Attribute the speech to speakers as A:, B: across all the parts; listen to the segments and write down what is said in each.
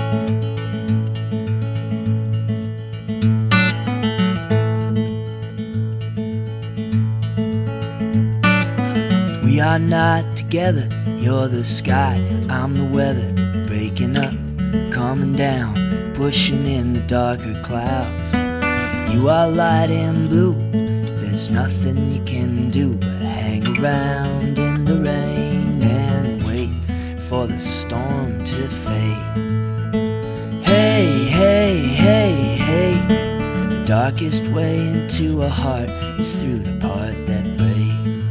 A: We are not together, you're the sky, I'm the weather. Breaking up, coming down, pushing in the darker clouds. You are light and blue, there's nothing you can do but hang around in the rain and wait for the storm to fade. Hey, hey, hey, hey, the darkest way into a heart is through the part that breaks.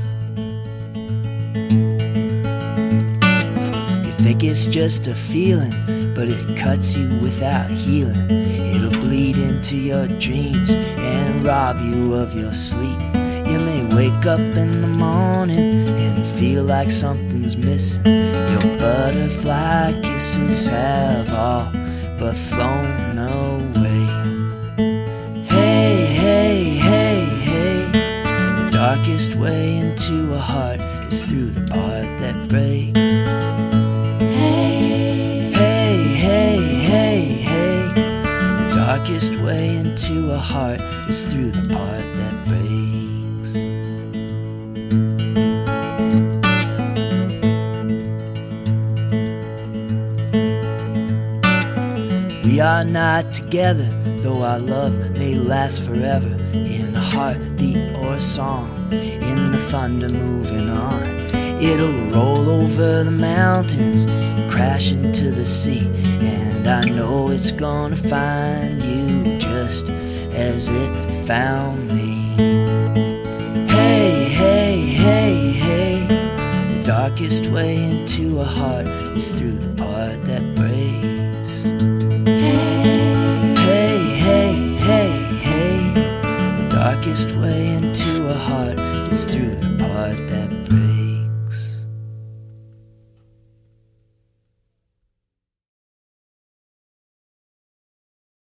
A: Think it's just a feeling, but it cuts you without healing. It'll bleed into your dreams and rob you of your sleep. You may wake up in the morning and feel like something's missing. Your butterfly kisses have all but flown away. Hey, hey, hey, hey, the darkest way into a heart is through the part that breaks. The darkest way into a heart is through the part that breaks. We are not together, though our love may last forever. In a heartbeat or a song, in the thunder moving on. It'll roll over the mountains, crash into the sea, and I know it's gonna find you just as it found me. Hey, hey, hey, hey, the darkest way into a heart is through the part that breaks. Hey, hey, hey, hey, the darkest way into a heart is through the part that breaks.